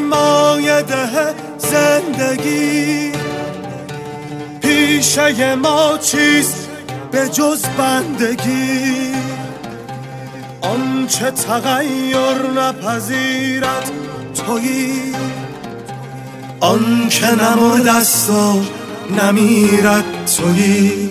مایده زندگی، پیشه ما چیست به جز بندگی؟ آنچه تغییر نپذیرد تویی، آنکه نمرده است و نمیرد تویی.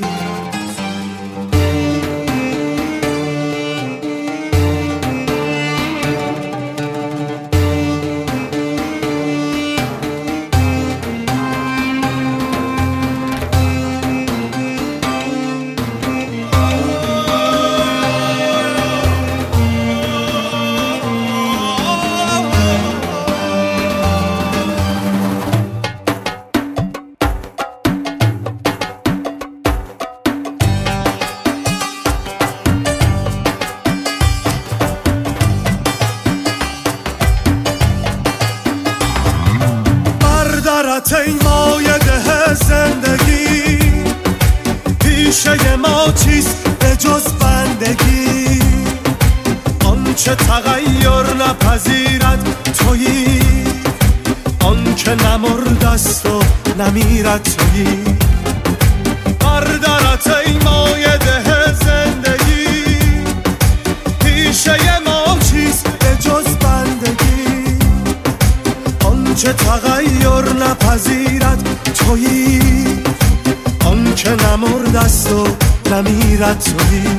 ای مایده زندگی، پیشه ما چیست به جز بندگی؟ آنچه تغییر نپذیرد تویی، آنکه نمرده است و نمیرد تویی. بردرت ای مایده زندگی، پیشه ما چیست به جز بندگی؟ آنچه تغییر نپذیرد تویی، آنکه نمرده است و نمیرد تویی.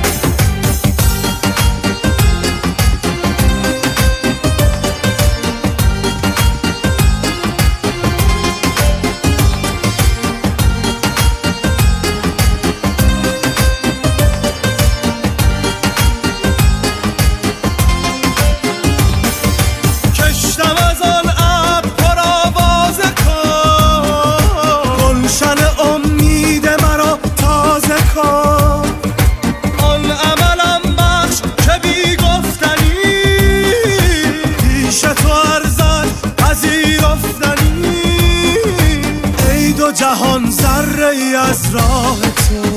جهان ذره ای از راه تو،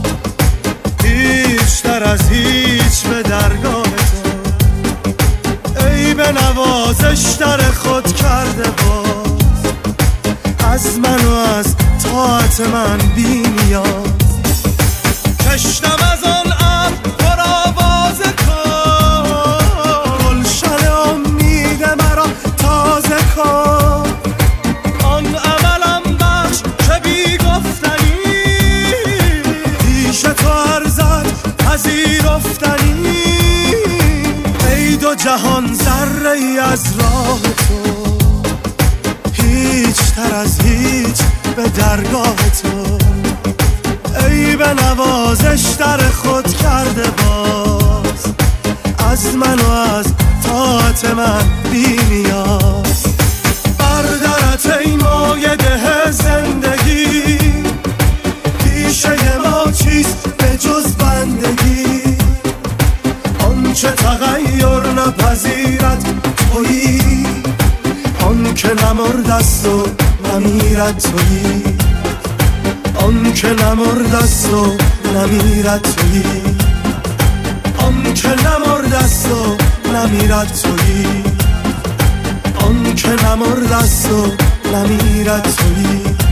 هیچ‌تر از هیچ به درگاه تو. ای به نوازش در خود کرده باز، از من و از طاعت من بی نیاز. کشتم از آن ابر پرآواز کن، گلشن امید مرا تازه کن. آن عملم بخش که بی گفتنی، پیش تو ارزد پذیرفتنی. ای دو جهان ذره ای از راه تو، هیچ‌تر از هیچ به درگاه تو. ای به نوازش در خود کرده باز، از من و از طاعت من بی نیاز. بردرت ای مایده زندگی، پیشه ما چیست به جز بندگی؟ آنچه تغییر نپذیرد تویی، آنکه نمرده است و نمیرد تویی. آنکه نمرده است و نمیرد تویی، آنکه نمرده است و نمیرد تویی. آنکه نمرده است و نمیرد تویی.